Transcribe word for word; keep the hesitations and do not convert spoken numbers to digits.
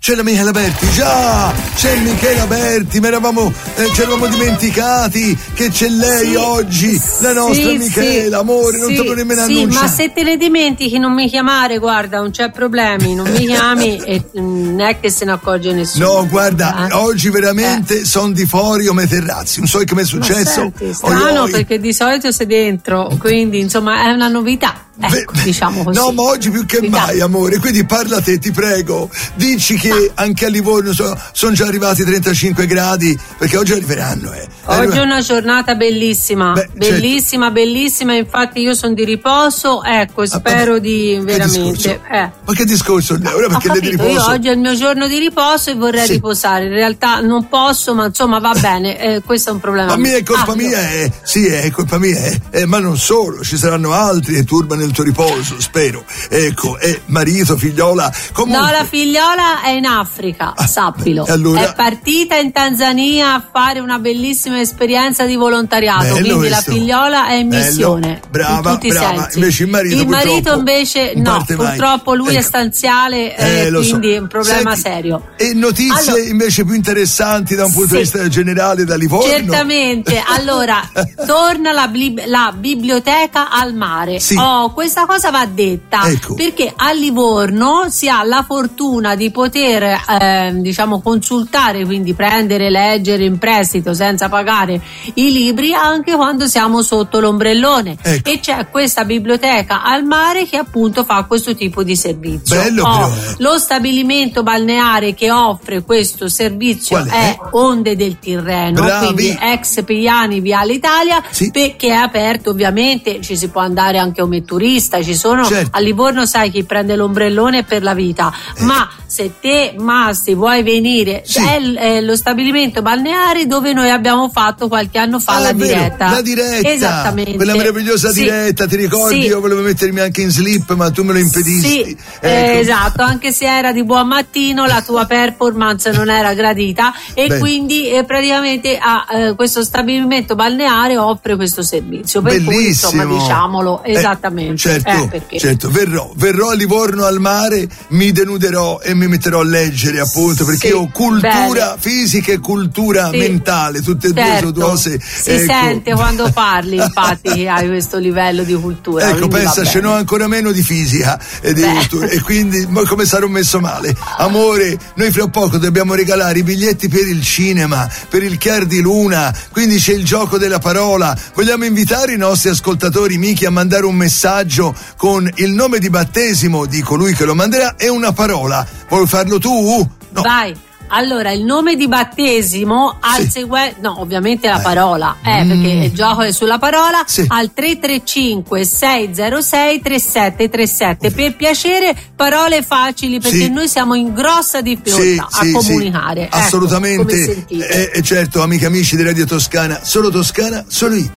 c'è la Michela Berti, già, c'è Michela Berti, mi eravamo, eh, ci eravamo dimenticati che c'è lei sì, oggi, la nostra sì, Michela, sì, amore, non sì, te lo nemmeno sì, annunciare. ma se te ne dimentichi non mi chiamare, guarda, non c'è problemi, non mi chiami e non è che se ne accorge nessuno. No, guarda, eh? oggi veramente eh. sono di fuori o me terrazzi, non so che mi è successo. Ma senti, strano, perché di solito sei dentro, quindi insomma è una novità. Ecco, Beh, diciamo così. No, ma oggi più che novità. mai, amore, quindi parla te, ti prego. Dici che ah. anche a Livorno sono son già arrivati trentacinque gradi, perché oggi arriveranno. Eh. Oggi è una giornata bellissima, Beh, bellissima, certo. bellissima, infatti io sono di riposo, ecco, spero ah, di veramente. Eh. Ma che discorso? Ora perché Ho lei di riposo? Io oggi è il mio giorno di riposo e vorrei sì. riposare, in realtà non posso, ma insomma va bene, eh, questo è un problema. Ma mia è colpa ah, mia, è, sì, è colpa mia, è, eh, ma non solo, ci saranno altri che turbano il tuo riposo, spero. Ecco, e marito, figliola. Comunque... No, la figliola è in Africa, ah, sappilo. Allora... È partita in Tanzania a fare una bellissima esperienza di volontariato, Bello quindi questo. la figliola è in missione. Brava, in tutti brava. I sensi. Invece il marito Il marito invece no, purtroppo mai. lui ecco. è stanziale e eh, quindi so. è un problema Senti, serio. E notizie allora, invece più interessanti da un punto sì. di vista generale da Livorno? Certamente, allora torna la, la biblioteca al mare. Sì. Oh, questa cosa va detta ecco. perché a Livorno si ha la fortuna di poter eh, diciamo consultare, quindi prendere, leggere in prestito senza pagare i libri anche quando siamo sotto l'ombrellone, ecco. e c'è questa biblioteca al mare che appunto fa questo tipo di servizio. Bello, oh, però, eh. Lo stabilimento balneare che offre questo servizio Qual è? è Onde del Tirreno, Bravi. quindi ex Piani Viale Italia, sì. che è aperto, ovviamente ci si può andare anche come turista, ci sono certo. a Livorno, sai, chi prende l'ombrellone per la vita, eh. ma se te Masti vuoi venire, sì. è, l- è lo stabilimento balneare dove noi abbiamo fatto qualche anno fa ah, la vero, diretta la diretta, esattamente, quella meravigliosa sì. diretta, ti ricordi? Sì. Io volevo mettermi anche in slip ma tu me lo impedisti. Sì, ecco. eh, esatto, anche se era di buon mattino la tua performance non era gradita e Beh. quindi eh, praticamente a, eh, questo stabilimento balneare offre questo servizio, per Bellissimo. cui insomma diciamolo esattamente. Eh, certo, eh, certo, verrò, verrò a Livorno al mare, mi denuderò e mi metterò a leggere, appunto, perché sì, ho cultura bene. fisica e cultura sì. mentale, tutte e certo. due sono cose. Si ecco. sente quando parli, infatti, che hai questo livello di cultura. Ecco, pensa, ce n'ho ancora meno di fisica e di Beh. cultura, e quindi ma come sarò messo male? Amore, noi fra poco dobbiamo regalare i biglietti per il cinema, per il Chiar di Luna, quindi c'è il gioco della parola. Vogliamo invitare i nostri ascoltatori, Miki, a mandare un messaggio con il nome di battesimo di colui che lo manderà e una parola. Vuoi farlo tu? No. Vai. Allora, il nome di battesimo al sì. seguente, no, ovviamente la eh. parola, eh, mm. perché il gioco è sulla parola, sì. al tre tre cinque sei zero sei tre sette tre sette. Per piacere, parole facili, perché sì. noi siamo in grossa difficoltà sì, a sì, comunicare. Sì. Assolutamente. Ecco, come e eh, certo, amiche amici di Radio Toscana, solo Toscana, solo io.